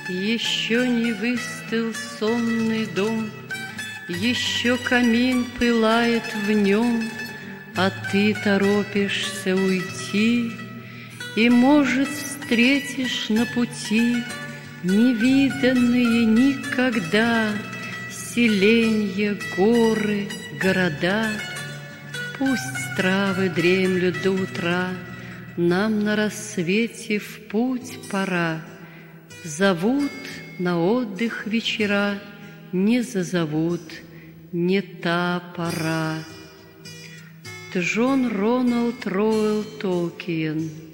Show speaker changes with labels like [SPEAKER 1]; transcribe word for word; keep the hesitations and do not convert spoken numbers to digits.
[SPEAKER 1] Еще не выстыл сонный дом, еще камин пылает в нем, а ты торопишься уйти, и, может, встретишь на пути невиданные никогда селенья, горы, города. Пусть травы дремлют до утра, нам на рассвете в путь пора. Зовут на отдых вечера, не зазовут, не та пора. Джон Роналд Роуэлл Толкиен.